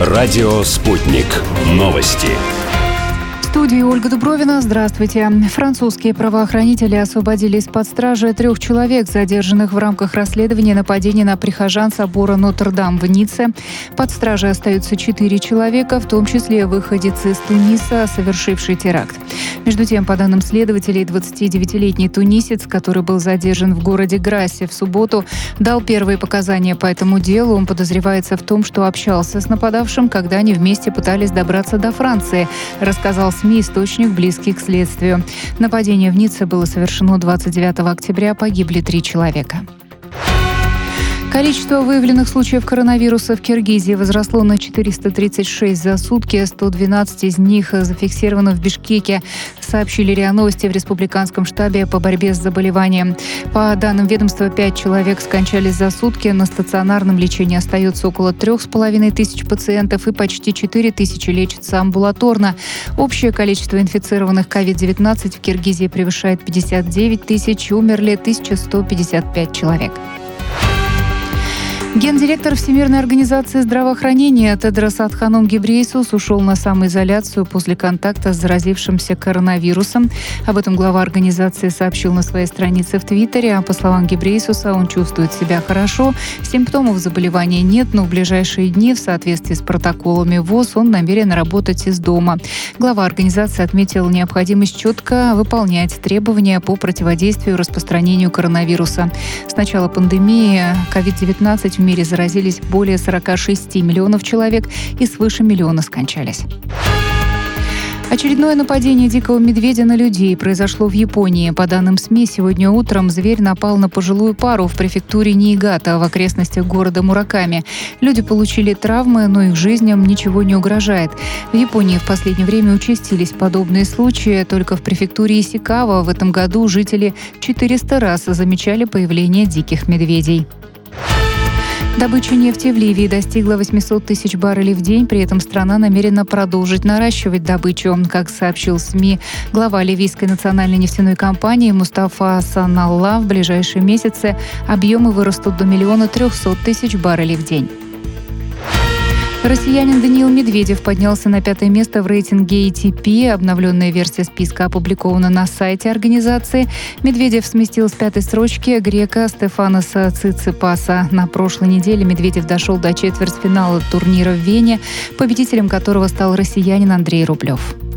Радио «Спутник». Новости. В студии Ольга Дубровина. Здравствуйте. Французские правоохранители освободили из-под стражи 3 человек, задержанных в рамках расследования нападения на прихожан собора Нотр-Дам в Ницце. Под стражей остаются 4 человека, в том числе выходец из Туниса, совершивший теракт. Между тем, по данным следователей, 29-летний тунисец, который был задержан в городе Грассе в субботу, дал первые показания по этому делу. Он подозревается в том, что общался с нападавшим, когда они вместе пытались добраться до Франции, рассказал СМИ источник, близкий к следствию. Нападение в Ницце было совершено 29 октября, погибли 3 человека. Количество выявленных случаев коронавируса в Киргизии возросло на 436 за сутки. 112 из них зафиксировано в Бишкеке, сообщили РИА Новости в Республиканском штабе по борьбе с заболеванием. По данным ведомства, 5 человек скончались за сутки. На стационарном лечении остается около 3500 пациентов и почти 4000 лечатся амбулаторно. Общее количество инфицированных COVID-19 в Киргизии превышает 59 тысяч, умерли 1155 человек. Гендиректор Всемирной организации здравоохранения Тедрос Адханом Гебрейесус ушел на самоизоляцию после контакта с заразившимся коронавирусом. Об этом глава организации сообщил на своей странице в Твиттере. По словам Гебрейесуса, он чувствует себя хорошо, симптомов заболевания нет, но в ближайшие дни в соответствии с протоколами ВОЗ он намерен работать из дома. Глава организации отметил необходимость четко выполнять требования по противодействию распространению коронавируса. С начала пандемии COVID-19 в мире заразились более 46 миллионов человек и свыше миллиона скончались. Очередное нападение дикого медведя на людей произошло в Японии. По данным СМИ, сегодня утром зверь напал на пожилую пару в префектуре Ниигата в окрестностях города Мураками. Люди получили травмы, но их жизням ничего не угрожает. В Японии в последнее время участились подобные случаи. Только в префектуре Исикава в этом году жители 400 раз замечали появление диких медведей. Добыча нефти в Ливии достигла 800 тысяч баррелей в день, при этом страна намерена продолжить наращивать добычу. Как сообщил СМИ глава ливийской национальной нефтяной компании Мустафа Саналла, в ближайшие месяцы объемы вырастут до 1 300 000 баррелей в день. Россиянин Даниил Медведев поднялся на 5-е место в рейтинге ATP. Обновленная версия списка опубликована на сайте организации. Медведев сместил с 5-й строчки грека Стефаноса Циципаса. На прошлой неделе Медведев дошел до четвертьфинала турнира в Вене, победителем которого стал россиянин Андрей Рублев.